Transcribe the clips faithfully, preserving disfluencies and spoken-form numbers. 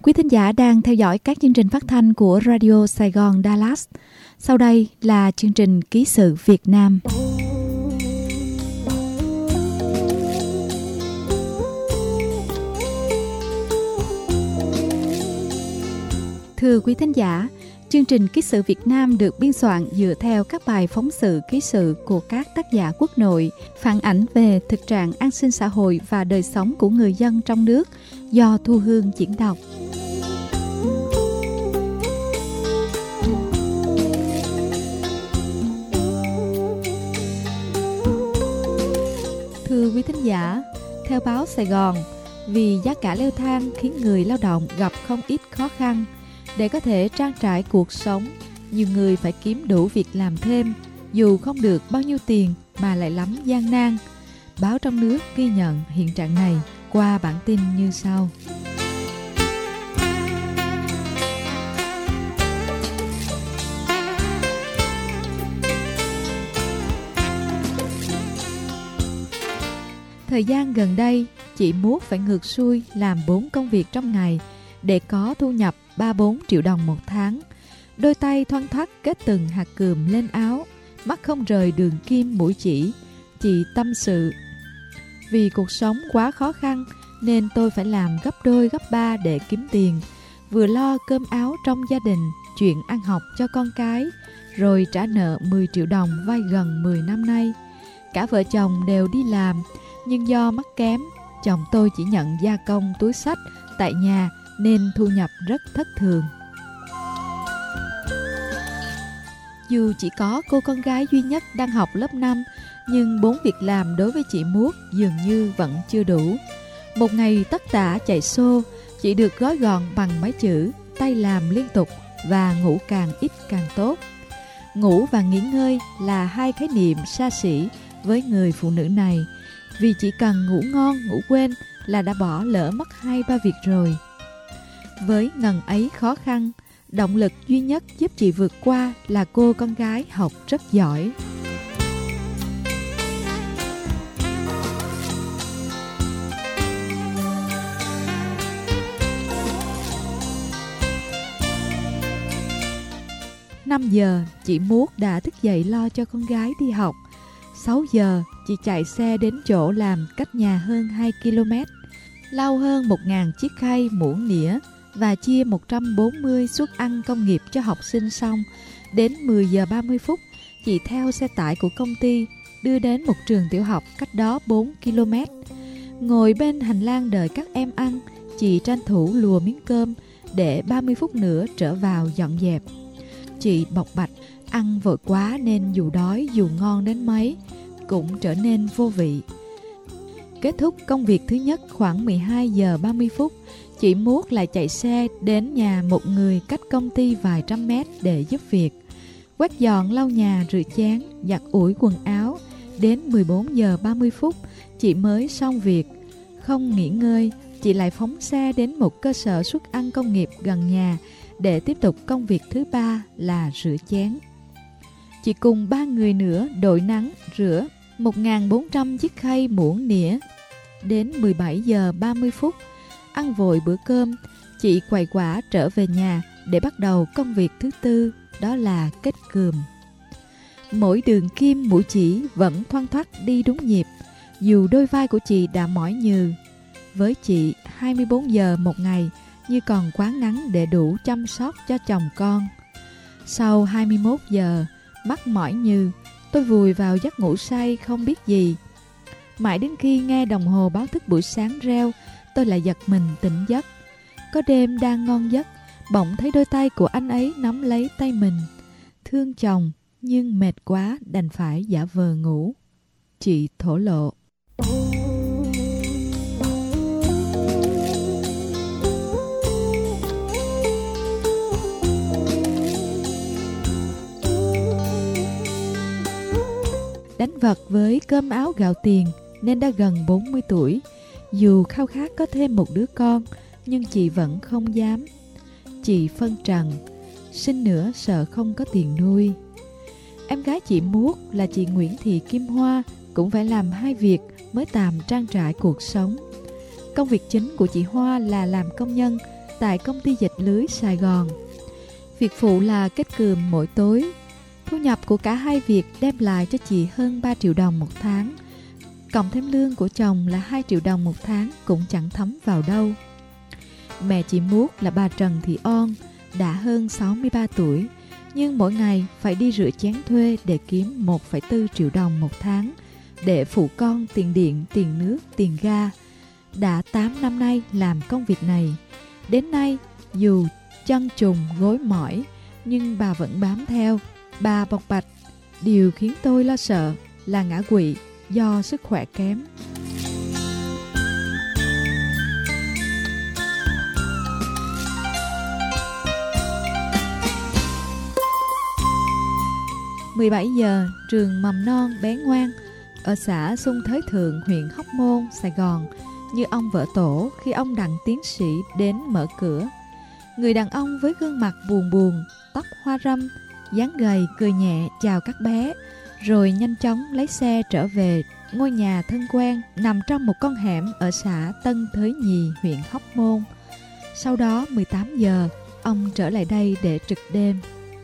Quý thính giả đang theo dõi các chương trình phát thanh của Radio Sài Gòn Dallas. Sau đây là chương trình Ký sự Việt Nam. Thưa quý thính giả, chương trình Ký sự Việt Nam được biên soạn dựa theo các bài phóng sự ký sự của các tác giả quốc nội, phản ảnh về thực trạng an sinh xã hội và đời sống của người dân trong nước do Thu Hương diễn đọc. Thưa quý thính giả, theo báo Sài Gòn, vì giá cả leo thang khiến người lao động gặp không ít khó khăn. Để có thể trang trải cuộc sống, nhiều người phải kiếm đủ việc làm thêm, dù không được bao nhiêu tiền mà lại lắm gian nan. Báo trong nước ghi nhận hiện trạng này qua bản tin như sau. Thời gian gần đây, chị Mút phải ngược xuôi làm bốn công việc trong ngày để có thu nhập ba bốn triệu đồng một tháng. Đôi tay thoăn thoắt kết từng hạt cườm lên áo, mắt không rời đường kim mũi chỉ. Chị tâm sự: vì cuộc sống quá khó khăn nên tôi phải làm gấp đôi gấp ba để kiếm tiền, vừa lo cơm áo trong gia đình, chuyện ăn học cho con cái, rồi trả nợ mười triệu đồng vay gần mười năm nay. Cả vợ chồng đều đi làm, nhưng do mắt kém, chồng tôi chỉ nhận gia công túi xách tại nhà nên thu nhập rất thất thường. Dù chỉ có cô con gái duy nhất đang học lớp năm, nhưng bốn việc làm đối với chị Mút dường như vẫn chưa đủ. Một ngày tất tả chạy xô, chị được gói gọn bằng mấy chữ tay làm liên tục và ngủ càng ít càng tốt. Ngủ và nghỉ ngơi là hai khái niệm xa xỉ với người phụ nữ này, vì chỉ cần ngủ ngon, ngủ quên là đã bỏ lỡ mất hai ba việc rồi. Với ngần ấy khó khăn, động lực duy nhất giúp chị vượt qua là cô con gái học rất giỏi. năm giờ, chị Mút đã thức dậy lo cho con gái đi học. sáu giờ, chị chạy xe đến chỗ làm cách nhà hơn hai ki lô mét, lau hơn một nghìn chiếc khay, muỗng nĩa và chia một trăm bốn mươi suất ăn công nghiệp cho học sinh xong. Đến mười giờ ba mươi phút, chị theo xe tải của công ty đưa đến một trường tiểu học cách đó bốn ki lô mét. Ngồi bên hành lang đợi các em ăn, chị tranh thủ lùa miếng cơm để ba mươi phút nữa trở vào dọn dẹp. Chị bộc bạch ăn vội quá nên dù đói dù ngon đến mấy cũng trở nên vô vị. Kết thúc công việc thứ nhất khoảng mười hai giờ ba mươi phút, chị Mút lại chạy xe đến nhà một người cách công ty vài trăm mét để giúp việc. Quét dọn, lau nhà, rửa chén, giặt ủi quần áo. Đến mười bốn giờ ba mươi phút, chị mới xong việc. Không nghỉ ngơi, chị lại phóng xe đến một cơ sở suất ăn công nghiệp gần nhà để tiếp tục công việc thứ ba là rửa chén. Chị cùng ba người nữa đội nắng rửa một nghìn bốn trăm chiếc khay, muỗng, nĩa. Đến mười bảy giờ ba mươi phút, ăn vội bữa cơm, chị quầy quả trở về nhà để bắt đầu công việc thứ tư, đó là kết cườm. Mỗi đường kim mũi chỉ vẫn thoăn thoắt đi đúng nhịp, dù đôi vai của chị đã mỏi nhừ. Với chị, hai mươi bốn giờ một ngày như còn quá ngắn để đủ chăm sóc cho chồng con. Sau hai mươi mốt giờ, mắt mỏi nhừ, tôi vùi vào giấc ngủ say không biết gì. Mãi đến khi nghe đồng hồ báo thức buổi sáng reo, tôi lại giật mình tỉnh giấc. Có đêm đang ngon giấc, bỗng thấy đôi tay của anh ấy nắm lấy tay mình. Thương chồng, nhưng mệt quá đành phải giả vờ ngủ. Chị thổ lộ. Đánh vật với cơm áo gạo tiền nên đã gần bốn mươi tuổi. Dù khao khát có thêm một đứa con, nhưng chị vẫn không dám. Chị phân trần, sinh nữa sợ không có tiền nuôi. Em gái chị Mút là chị Nguyễn Thị Kim Hoa cũng phải làm hai việc mới tạm trang trải cuộc sống. Công việc chính của chị Hoa là làm công nhân tại công ty dệt lưới Sài Gòn. Việc phụ là kết cườm mỗi tối. Thu nhập của cả hai việc đem lại cho chị hơn ba triệu đồng một tháng. Cộng thêm lương của chồng là hai triệu đồng một tháng cũng chẳng thấm vào đâu. Mẹ chị Muốt là bà Trần Thị On, đã hơn sáu mươi ba tuổi, nhưng mỗi ngày phải đi rửa chén thuê để kiếm một phẩy bốn triệu đồng một tháng để phụ con tiền điện, tiền nước, tiền ga. Đã tám năm nay làm công việc này. Đến nay, dù chân trùng gối mỏi, nhưng bà vẫn bám theo. Bà bộc bạch, điều khiến tôi lo sợ là ngã quỵ do sức khỏe kém. mười bảy giờ, trường mầm non Bé Ngoan ở xã Xuân Thới Thượng, huyện Hóc Môn, Sài Gòn, như ông vỡ tổ khi ông Đặng tiến sĩ đến mở cửa. Người đàn ông với gương mặt buồn buồn, tóc hoa râm, dáng gầy cười nhẹ chào các bé, rồi nhanh chóng lấy xe trở về ngôi nhà thân quen nằm trong một con hẻm ở xã Tân Thới Nhì, huyện Hóc Môn. Sau đó mười tám giờ, ông trở lại đây để trực đêm.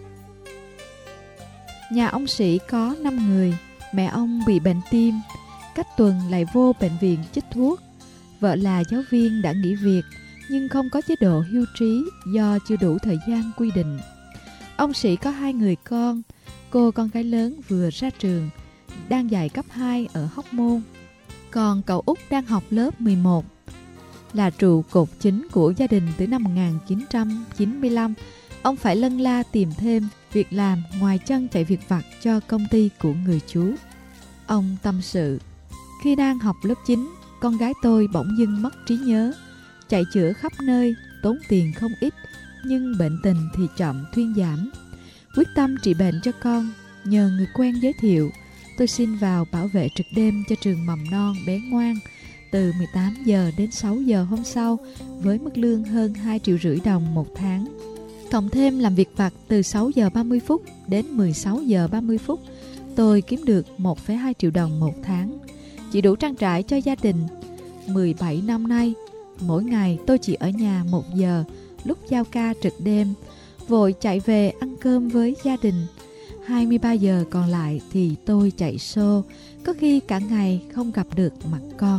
Nhà ông Sĩ có năm người, mẹ ông bị bệnh tim, cách tuần lại vô bệnh viện chích thuốc. Vợ là giáo viên đã nghỉ việc nhưng không có chế độ hưu trí do chưa đủ thời gian quy định. Ông Sĩ có hai người con, cô con gái lớn vừa ra trường, đang dạy cấp hai ở Hóc Môn. Còn cậu út đang học lớp mười một, là trụ cột chính của gia đình từ năm một nghìn chín trăm chín mươi lăm. Ông phải lân la tìm thêm việc làm ngoài chân chạy việc vặt cho công ty của người chú. Ông tâm sự, khi đang học lớp chín, con gái tôi bỗng dưng mất trí nhớ, chạy chữa khắp nơi, tốn tiền không ít, nhưng bệnh tình thì chậm thuyên giảm. Quyết tâm trị bệnh cho con, nhờ người quen giới thiệu, tôi xin vào bảo vệ trực đêm cho trường mầm non Bé Ngoan từ mười tám giờ đến sáu giờ hôm sau với mức lương hơn hai triệu rưỡi đồng một tháng. Cộng thêm làm việc vặt từ sáu giờ ba mươi phút đến mười sáu giờ ba mươi phút, tôi kiếm được một phẩy hai triệu đồng một tháng, chỉ đủ trang trải cho gia đình. mười bảy năm nay, mỗi ngày tôi chỉ ở nhà một giờ lúc giao ca trực đêm, vội chạy về ăn cơm với gia đình. hai mươi ba giờ còn lại thì tôi chạy xô, có khi cả ngày không gặp được mặt con.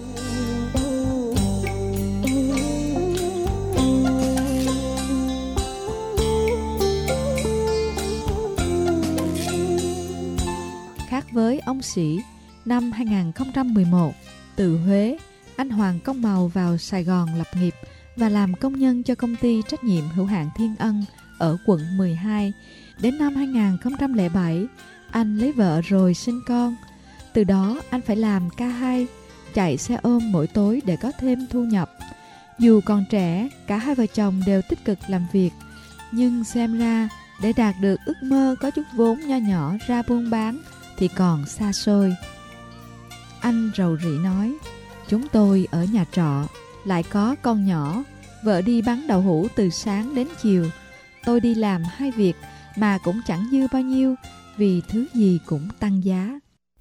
Khác với ông Sĩ, năm hai nghìn không trăm mười một, từ Huế, anh Hoàng Công Màu vào Sài Gòn lập nghiệp và làm công nhân cho công ty trách nhiệm hữu hạn Thiên Ân ở quận mười hai. Đến năm hai nghìn không trăm lẻ bảy, anh lấy vợ rồi sinh con. Từ đó anh phải làm ca hai, chạy xe ôm mỗi tối để có thêm thu nhập. Dù còn trẻ, cả hai vợ chồng đều tích cực làm việc, nhưng xem ra để đạt được ước mơ có chút vốn nho nhỏ ra buôn bán thì còn xa xôi. Anh rầu rĩ nói, chúng tôi ở nhà trọ, lại có con nhỏ, vợ đi bán đậu hũ từ sáng đến chiều. Tôi đi làm hai việc mà cũng chẳng dư bao nhiêu vì thứ gì cũng tăng giá.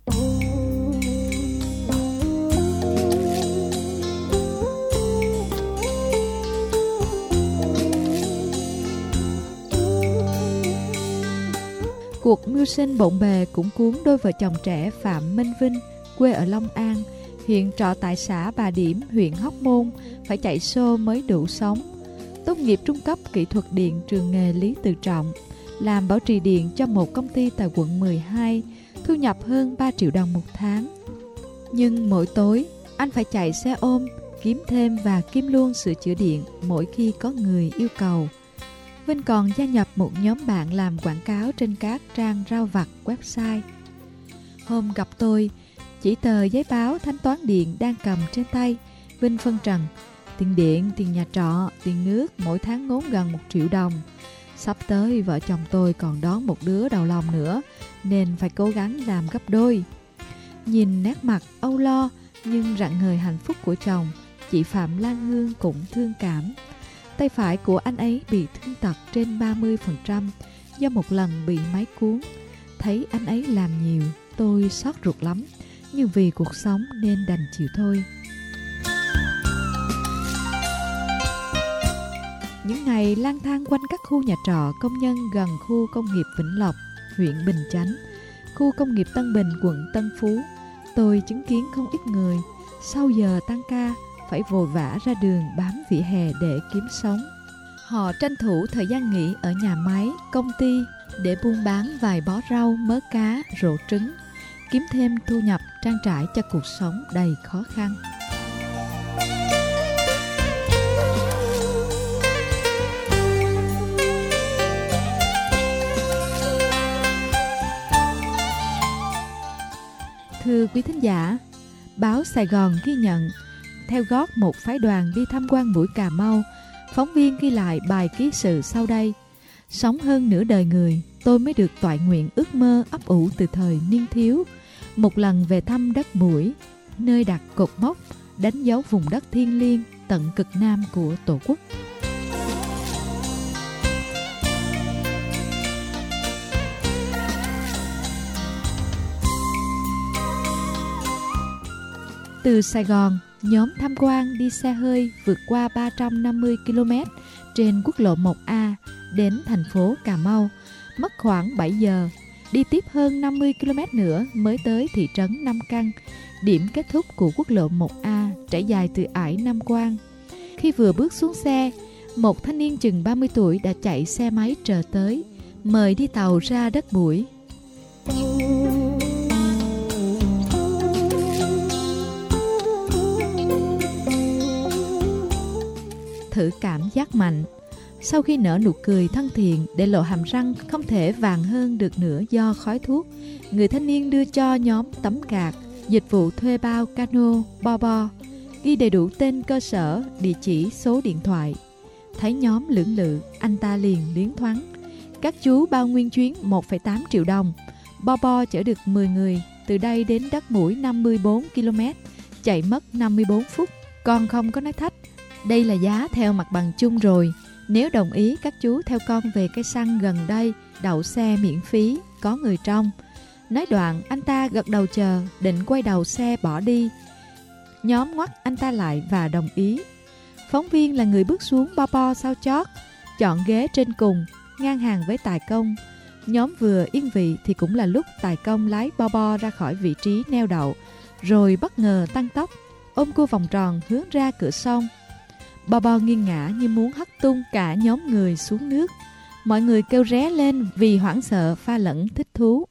Cuộc mưu sinh bộn bề cũng cuốn đôi vợ chồng trẻ Phạm Minh Vinh, quê ở Long An, hiện trọ tại xã Bà Điểm, huyện Hóc Môn, phải chạy xô mới đủ sống. Tốt nghiệp trung cấp kỹ thuật điện trường nghề Lý Tự Trọng, làm bảo trì điện cho một công ty tại quận mười hai, thu nhập hơn ba triệu đồng một tháng. Nhưng mỗi tối, anh phải chạy xe ôm, kiếm thêm và kiếm luôn sửa chữa điện mỗi khi có người yêu cầu. Vinh còn gia nhập một nhóm bạn làm quảng cáo trên các trang rao vặt website. Hôm gặp tôi, chỉ tờ giấy báo thanh toán điện đang cầm trên tay, Vinh phân trần, tiền điện, tiền nhà trọ, tiền nước mỗi tháng ngốn gần một triệu đồng. Sắp tới vợ chồng tôi còn đón một đứa đầu lòng nữa, nên phải cố gắng làm gấp đôi. Nhìn nét mặt âu lo nhưng rạng ngời hạnh phúc của chồng, chị Phạm Lan Hương cũng thương cảm. Tay phải của anh ấy bị thương tật trên ba mươi phần trăm do một lần bị máy cuốn. Thấy anh ấy làm nhiều, tôi xót ruột lắm, nhưng vì cuộc sống nên đành chịu thôi. Những ngày lang thang quanh các khu nhà trọ công nhân gần khu công nghiệp Vĩnh Lộc, huyện Bình Chánh, khu công nghiệp Tân Bình, quận Tân Phú, tôi chứng kiến không ít người sau giờ tăng ca phải vội vã ra đường bám vỉa hè để kiếm sống. Họ tranh thủ thời gian nghỉ ở nhà máy, công ty để buôn bán vài bó rau, mớ cá, rổ trứng, kiếm thêm thu nhập trang trải cho cuộc sống đầy khó khăn. Thưa quý thính giả, báo Sài Gòn ghi nhận, theo gót một phái đoàn đi tham quan mũi Cà Mau, phóng viên ghi lại bài ký sự sau đây. Sống hơn nửa đời người, tôi mới được toại nguyện ước mơ ấp ủ từ thời niên thiếu, một lần về thăm đất Mũi, nơi đặt cột mốc đánh dấu vùng đất thiêng liêng tận cực nam của Tổ quốc. Từ Sài Gòn, nhóm tham quan đi xe hơi vượt qua ba trăm năm mươi ki lô mét trên quốc lộ một A đến thành phố Cà Mau, mất khoảng bảy giờ. Đi tiếp hơn năm mươi ki lô mét nữa mới tới thị trấn Nam Căn, điểm kết thúc của quốc lộ một A trải dài từ ải Nam Quang. Khi vừa bước xuống xe, một thanh niên chừng ba mươi tuổi đã chạy xe máy chờ tới, mời đi tàu ra đất Mũi. Thử cảm giác mạnh. Sau khi nở nụ cười thân thiện để lộ hàm răng không thể vàng hơn được nữa do khói thuốc, người thanh niên đưa cho nhóm tấm card, dịch vụ thuê bao cano, bo bo, ghi đầy đủ tên cơ sở, địa chỉ, số điện thoại. Thấy nhóm lưỡng lự, anh ta liền liến thoáng. Các chú bao nguyên chuyến một phẩy tám triệu đồng, bo bo chở được mười người, từ đây đến đất Mũi năm mươi bốn ki lô mét, chạy mất năm mươi bốn phút. Con không có nói thách. Đây là giá theo mặt bằng chung rồi. Nếu đồng ý các chú theo con về cây xăng gần đây, đậu xe miễn phí, có người trong. Nói đoạn, anh ta gật đầu chờ, định quay đầu xe bỏ đi. Nhóm ngoắt anh ta lại và đồng ý. Phóng viên là người bước xuống bo bo sau chót, chọn ghế trên cùng, ngang hàng với tài công. Nhóm vừa yên vị thì cũng là lúc tài công lái bo bo ra khỏi vị trí neo đậu, rồi bất ngờ tăng tốc, ôm cua vòng tròn hướng ra cửa sông. Bo bo nghiêng ngã như muốn hất tung cả nhóm người xuống nước. Mọi người kêu ré lên vì hoảng sợ pha lẫn thích thú.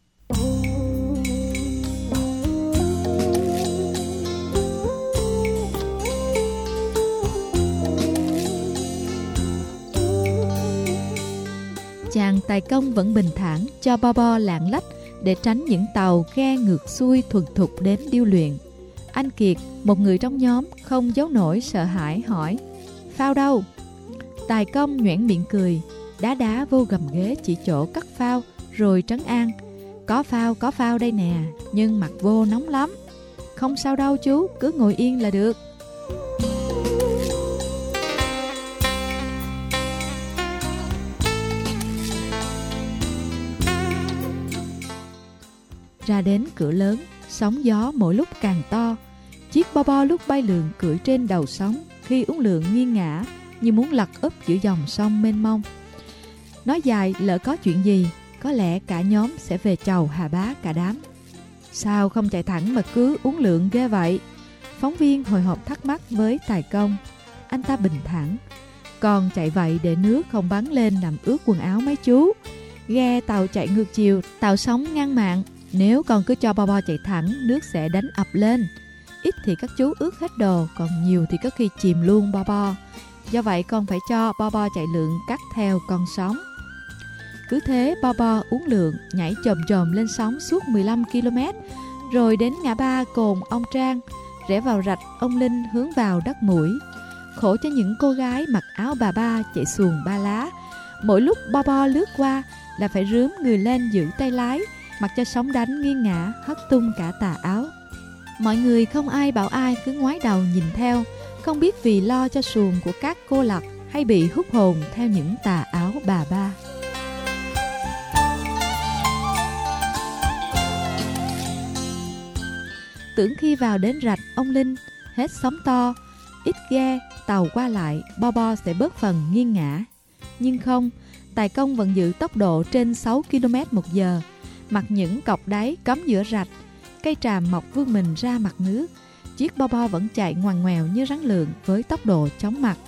Chàng tài công vẫn bình thản cho bo bo lạng lách để tránh những tàu ghe ngược xuôi thuần thục đến điêu luyện. Anh Kiệt, một người trong nhóm, không giấu nổi sợ hãi hỏi: phao đâu? Tài công nhoẻn miệng cười, đá đá vô gầm ghế chỉ chỗ cắt phao, rồi trấn an: có phao, có phao đây nè, nhưng mặt vô nóng lắm. Không sao đâu chú, cứ ngồi yên là được. Ra đến cửa lớn, sóng gió mỗi lúc càng to. Chiếc bo bo lúc bay lượn cưỡi trên đầu sóng, khi uốn lượn nghiêng ngã như muốn lật úp giữa dòng sông mênh mông. Nói dài lỡ có chuyện gì, có lẽ cả nhóm sẽ về chầu Hà Bá cả đám. Sao không chạy thẳng mà cứ uốn lượn ghê vậy? Phóng viên hồi hộp thắc mắc với tài công. Anh ta bình thản: còn chạy vậy để nước không bắn lên làm ướt quần áo mấy chú. Ghe tàu chạy ngược chiều, tàu sóng ngăn mạn. Nếu còn cứ cho bo bo chạy thẳng, nước sẽ đánh ập lên. Ít thì các chú ướt hết đồ, còn nhiều thì có khi chìm luôn bo bo. Do vậy con phải cho bo bo chạy lượn cắt theo con sóng. Cứ thế bo bo uốn lượn, nhảy chồm chồm lên sóng suốt mười lăm ki lô mét, rồi đến ngã ba cồn ông Trang, rẽ vào rạch ông Linh hướng vào đất Mũi. Khổ cho những cô gái mặc áo bà ba chạy xuồng ba lá. Mỗi lúc bo bo lướt qua là phải rướm người lên giữ tay lái, mặc cho sóng đánh nghiêng ngã hất tung cả tà áo. Mọi người không ai bảo ai, cứ ngoái đầu nhìn theo, không biết vì lo cho xuồng của các cô lặt hay bị hút hồn theo những tà áo bà ba. Tưởng khi vào đến rạch ông Linh, hết sóng to, ít ghe, tàu qua lại, Bo Bo sẽ bớt phần nghiêng ngã. Nhưng không, Tài Công vẫn giữ tốc độ trên sáu ki lô mét một giờ, mặc những cọc đáy cắm giữa rạch, cây tràm mọc vươn mình ra mặt nước. Chiếc Bo Bo vẫn chạy ngoằn ngoèo như rắn lượn với tốc độ chóng mặt.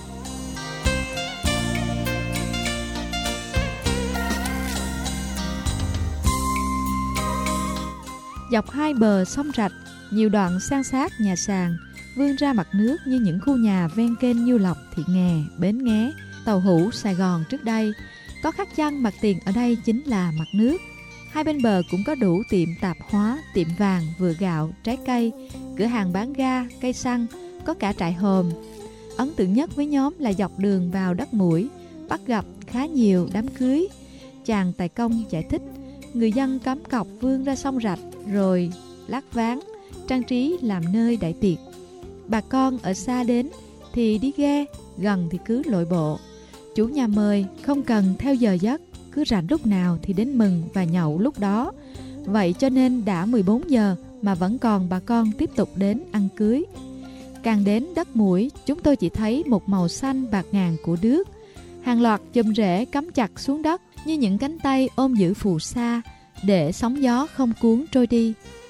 Dọc hai bờ sông rạch, nhiều đoạn san sát nhà sàn vươn ra mặt nước như những khu nhà ven kênh Nhiêu Lộc, Thị Nghè, Bến Nghé, Tàu Hủ, Sài Gòn trước đây. Có khác chăng mặt tiền ở đây chính là mặt nước. Hai bên bờ cũng có đủ tiệm tạp hóa, tiệm vàng, vựa gạo, trái cây, cửa hàng bán ga, cây xăng, có cả trại hòm. Ấn tượng nhất với nhóm là dọc đường vào Đất Mũi, bắt gặp khá nhiều đám cưới. Chàng Tài Công giải thích, người dân cắm cọc vươn ra sông rạch rồi lát ván, trang trí làm nơi đại tiệc. Bà con ở xa đến thì đi ghe, gần thì cứ lội bộ. Chủ nhà mời không cần theo giờ giấc, cứ rảnh lúc nào thì đến mừng và nhậu lúc đó. Vậy cho nên đã mười bốn giờ mà vẫn còn bà con tiếp tục đến ăn cưới. Càng đến Đất Mũi, chúng tôi chỉ thấy một màu xanh bạc ngàn của đước. Hàng loạt chùm rễ cắm chặt xuống đất như những cánh tay ôm giữ phù sa, để sóng gió không cuốn trôi đi.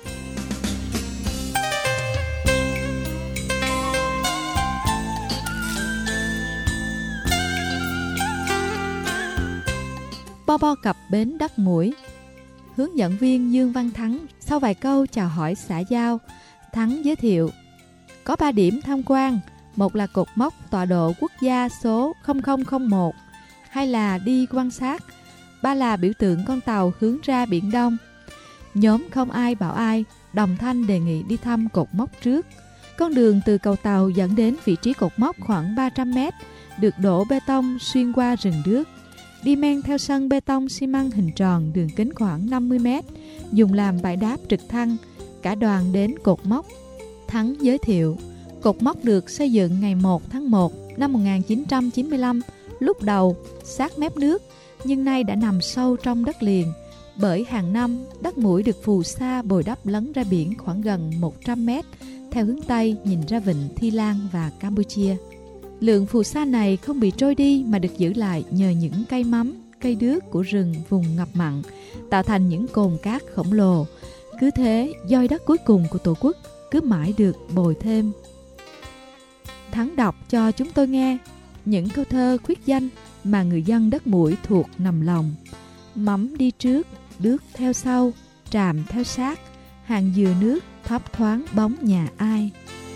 Bo Bo cập bến Đất Mũi. Hướng dẫn viên Dương Văn Thắng sau vài câu chào hỏi xã giao, Thắng giới thiệu có ba điểm tham quan. Một là cột mốc tọa độ quốc gia số không không không một, hai là đi quan sát, ba là biểu tượng con tàu hướng ra Biển Đông. Nhóm không ai bảo ai, đồng thanh đề nghị đi thăm cột mốc trước. Con đường từ cầu tàu dẫn đến vị trí cột mốc khoảng ba trăm mét, được đổ bê tông xuyên qua rừng đước. Đi men theo sân bê tông xi măng hình tròn đường kính khoảng năm mươi mét, dùng làm bãi đáp trực thăng. Cả đoàn đến cột mốc. Thắng giới thiệu, cột mốc được xây dựng ngày một tháng một năm một nghìn chín trăm chín mươi lăm, lúc đầu sát mép nước, nhưng nay đã nằm sâu trong đất liền. Bởi hàng năm, Đất Mũi được phù sa bồi đắp lấn ra biển khoảng gần một trăm mét, theo hướng Tây nhìn ra vịnh Thi Lan và Campuchia. Lượng phù sa này không bị trôi đi mà được giữ lại nhờ những cây mắm, cây đước của rừng vùng ngập mặn, tạo thành những cồn cát khổng lồ. Cứ thế, doi đất cuối cùng của Tổ quốc cứ mãi được bồi thêm. Thắng đọc cho chúng tôi nghe những câu thơ khuyết danh mà người dân Đất Mũi thuộc nằm lòng. Mắm đi trước, đước theo sau, tràm theo sát, hàng dừa nước thấp thoáng bóng nhà ai.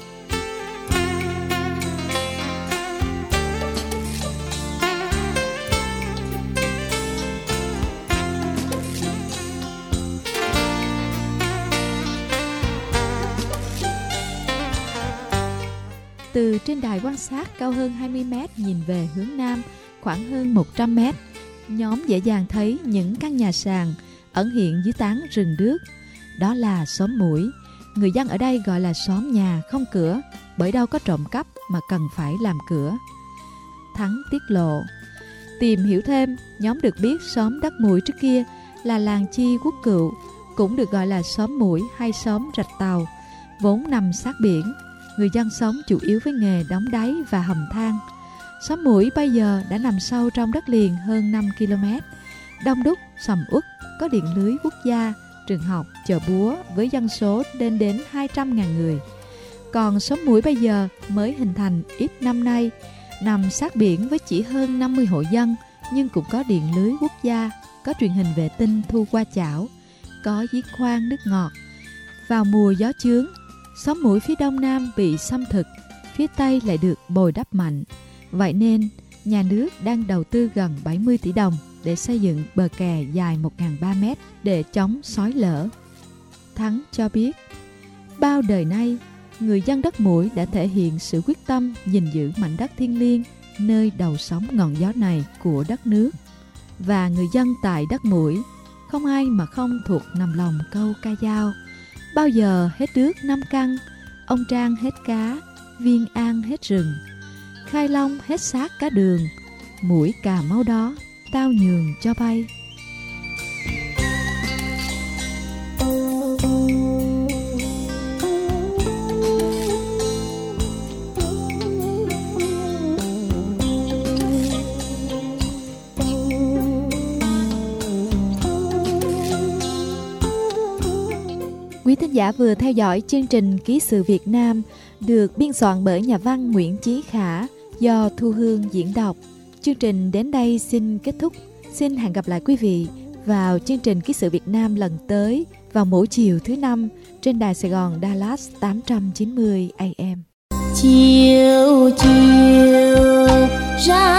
Từ trên đài quan sát cao hơn hai mươi mét nhìn về hướng Nam khoảng hơn một trăm mét, nhóm dễ dàng thấy những căn nhà sàn ẩn hiện dưới tán rừng đước. Đó là xóm Mũi. Người dân ở đây gọi là xóm nhà không cửa, bởi đâu có trộm cắp mà cần phải làm cửa. Thắng tiết lộ, tìm hiểu thêm, nhóm được biết xóm Đất Mũi trước kia là làng Chi Quốc Cựu, cũng được gọi là xóm Mũi hay xóm Rạch Tàu, vốn nằm sát biển. Người dân sống chủ yếu với nghề đóng đáy và hầm than. Xóm Mũi bây giờ đã nằm sâu trong đất liền hơn năm ki lô mét. Đông đúc, sầm uất, có điện lưới quốc gia, trường học, chợ búa với dân số lên đến hai trăm nghìn người. Còn xóm Mũi bây giờ mới hình thành ít năm nay, nằm sát biển với chỉ hơn năm mươi hộ dân, nhưng cũng có điện lưới quốc gia, có truyền hình vệ tinh thu qua chảo, có giếng khoan nước ngọt. Vào mùa gió chướng, xóm Mũi phía đông nam bị xâm thực, phía tây lại được bồi đắp mạnh. Vậy nên, nhà nước đang đầu tư gần bảy mươi tỷ đồng để xây dựng bờ kè dài một nghìn ba trăm mét để chống xói lở. Thắng cho biết, bao đời nay, người dân Đất Mũi đã thể hiện sự quyết tâm gìn giữ mảnh đất thiêng liêng, nơi đầu sóng ngọn gió này của đất nước. Và người dân tại Đất Mũi, không ai mà không thuộc nằm lòng câu ca dao. Bao giờ hết đước năm căn, ông Trang hết cá, Viên An hết rừng, Khai Long hết xác cá đường, mũi Cà Mau đó tao nhường cho bay. giả vừa theo dõi chương trình Ký sự Việt Nam được biên soạn bởi nhà văn Nguyễn Chí Khả do Thu Hương diễn đọc. Chương trình đến đây xin kết thúc. Xin hẹn gặp lại quý vị vào chương trình Ký sự Việt Nam lần tới vào mỗi chiều thứ năm trên đài Sài Gòn Dallas tám trăm chín mươi A M. Chiều chiều ra